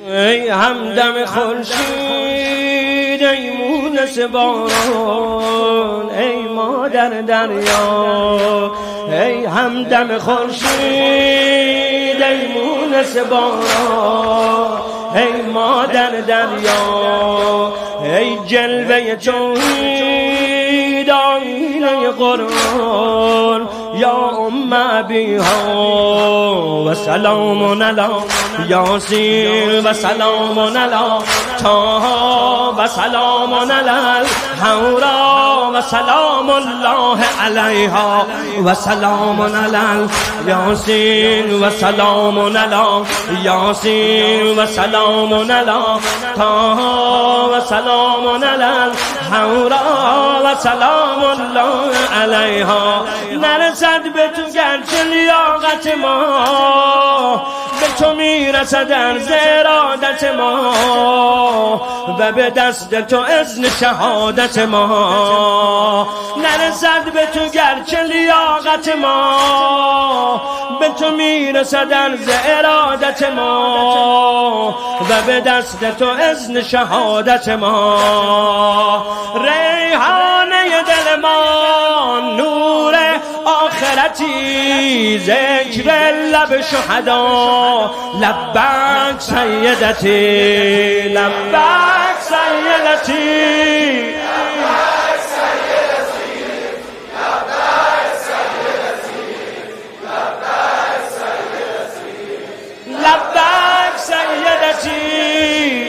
ای همدم خورشید ای مونس باران ای مادر دریا ای همدم خورشید ای مونس باران ای مادر دریا ای جلوه توحید آیینه قرآن یا ام ابیها و سلام علی یاسین و سلام علی طه و سلام علی الحورا و سلام الله علیها و سلام علی یاسین و سلام علی یاسین و سلام علی طه و سلام علی الحورا و سلام الله علیها. نرسد به تو گرچه لیاقت ما، به تو میرسد عرض ارادت ما و به دست تو اذن شهادت ما. نرسد به تو گرچه لیاقت ما، به تو میرسد عرض ارادت ما و به دست تو اذن شهادت ما. ریحانه دل ما نور آخرتی، ذکر لب شهدا لبک سیدتی لبک سیدتی لبک سیدتی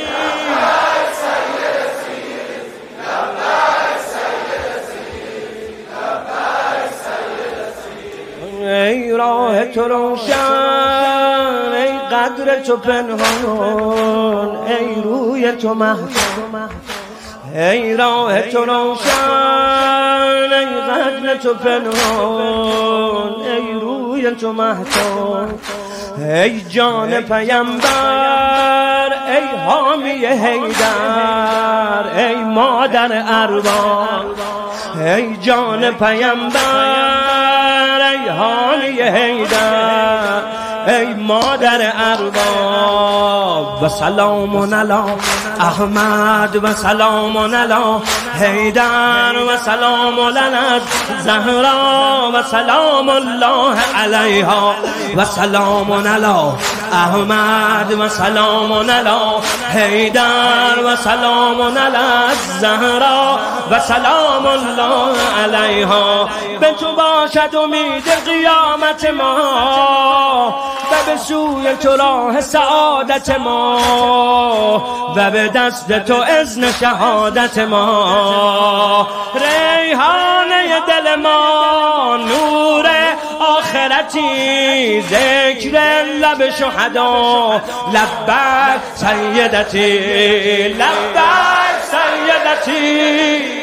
ای راه تو روشن ای قدر تو پنهان ای روی تو محتوم. ای راه تو روشن ای قدر تو پنهان ای روی تو محتوم. ای جان پیامبر ای حامی حیدر ای مادر ارواح. ای جان پیامبر ای حامی حیدر ای مادر ارواح. و سلام علی احمد و سلام علی حیدر و سلام علی زهرا و سلام الله علیها و سلام علی احمد و سلام علی حیدر و سلام علی زهرا و سلام الله علیها. به تو باشد امید قیامت ما و به سوی تو راه سعادت ما و به دست تو اذن شهادت ما. ریحانه دل ما نور آخرتی، ذکر لب شهدا لبک سیدتی لبک سیدتی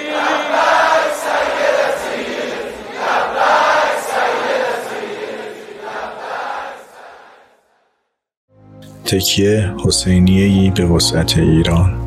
تکیه حسینیه‌ای به وسعت ایران.